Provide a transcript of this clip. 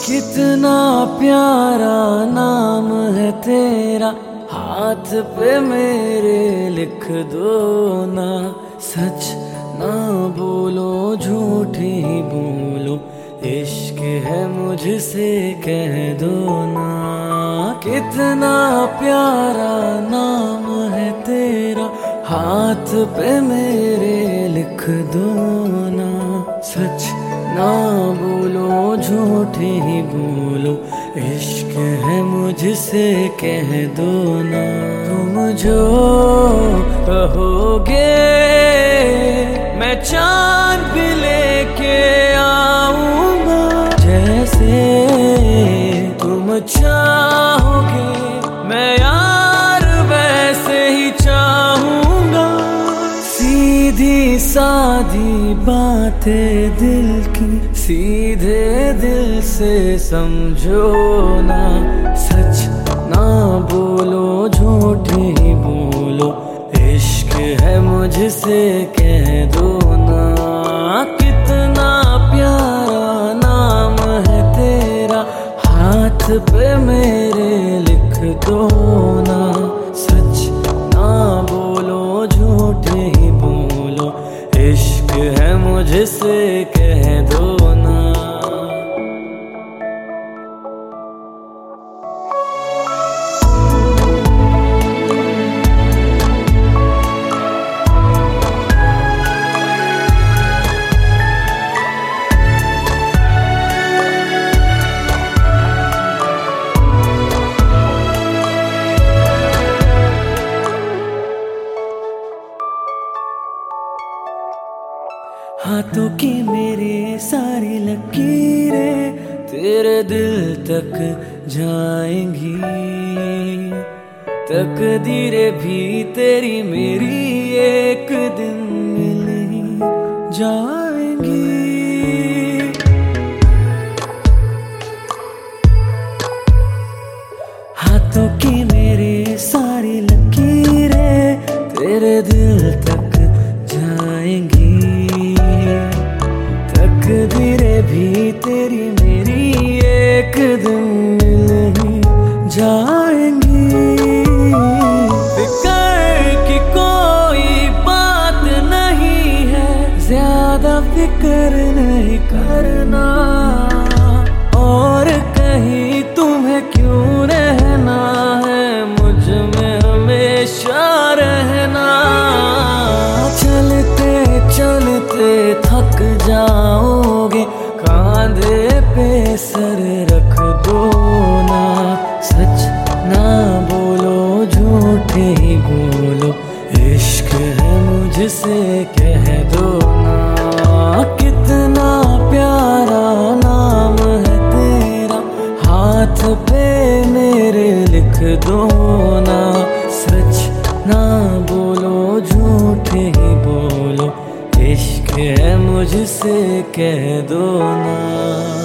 कितना प्यारा नाम है तेरा, हाथ पे मेरे लिख दो ना। सच ना बोलो झूठ ही बोलो, इश्क है मुझसे कह दो ना। कितना प्यारा नाम है तेरा, हाथ पे मेरे लिख दो ना। सच ना बोलो झूठ ही बोलो, इश्क है मुझसे कह दो ना। तुम जो कहोगे मैं चांद भी लेके आऊंगा, जैसे तुम चाहोगे मैं यार वैसे ही चाहूंगा। सीधी सादी बातें दिल की सीधे दिल से समझो ना। सच ना बोलो झूठ ही बोलो, इश्क है मुझसे कह दो ना। कितना प्यारा नाम है तेरा, हाथ पे मेरे लिख दो ना। सच ना बोलो झूठ ही बोलो, इश्क है मुझसे कह दो ना। हाथों की मेरे सारी लकीरें तेरे दिल तक जाएंगी, तकदीरें भी तेरी मेरी एक दिन मिल ही जाएंगी। हाथों की मेरे सारी लकीरें तेरे दिल तक जाएंगी, तकदीरें भी तेरी मेरी एक दिन मिल ही जाएंगी। फिक्र की कोई बात नहीं है, ज्यादा फिक्र नहीं करना। और कहीं तुम्हें क्यों रहना है, मुझ में हमेशा रहना। चलते चलते थक जाओगे, कांधे पे सर रख दो ना। सच ना बोलो झूठ ही बोलो, इश्क है मुझसे कह दो ना। कितना प्यारा नाम है तेरा, हाथ पे मेरे लिख दो ना। सच ना बोलो झूठ ही बोलो, इश्क है मुझसे कह दो ना।